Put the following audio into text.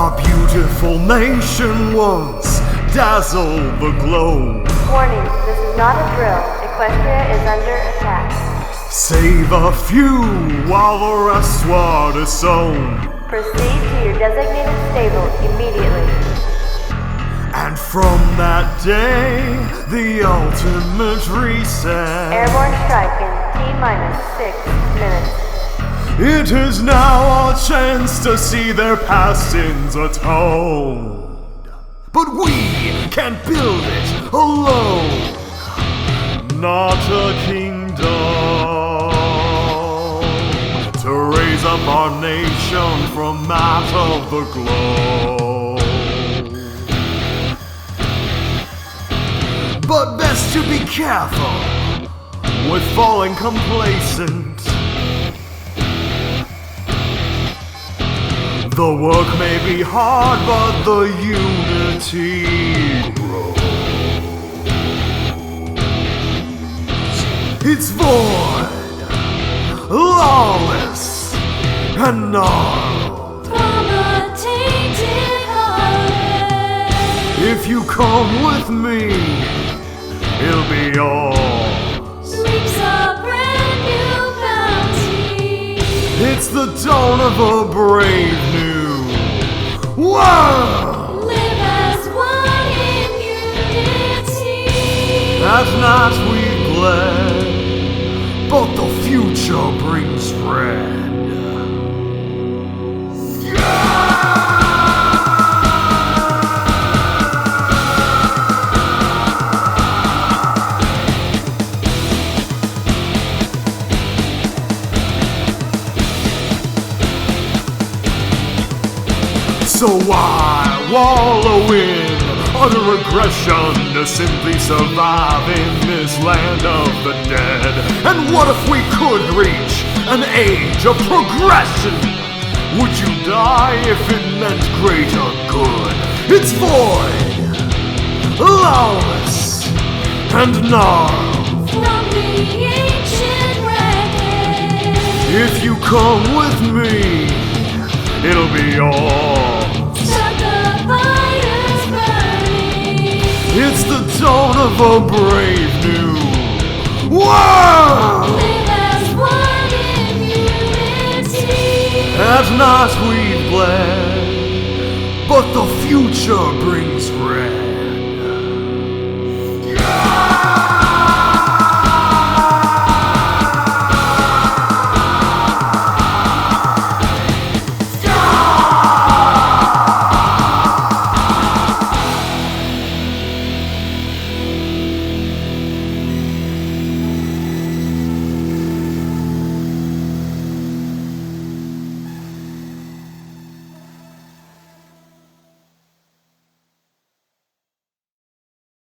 Our beautiful nation once dazzled the globe. Warning, this is not a drill. Equestria is under attack. Save a few while the rest were disowned. Proceed to your designated stable immediately. And from that day, the ultimate reset. Airborne strike in T-minus 6 minutes. It is now our chance to see their past sins atoned. But we can't build it alone. Not a kingdom to raise up our nation from out of the globe. But best to be careful with falling complacent. The work may be hard, but the unity grows. It's void, lawless, and gnarled. From a tainted heart. If you come with me, it'll be yours. Reaps a brand new bounty. It's the dawn of a brave new world. Live as one in unity. At night we bled, but the future brings red. So why wallow in utter aggression to simply survive in this land of the dead? And what if we could reach an age of progression? Would you die if it meant greater good? It's void, lawless, and gnarled. From the ancient wreckage. If you come with me, it'll be yours. Set the fires burning. It's the dawn of a brave new world. Live as one in unity. At night we bled, but the future brings red.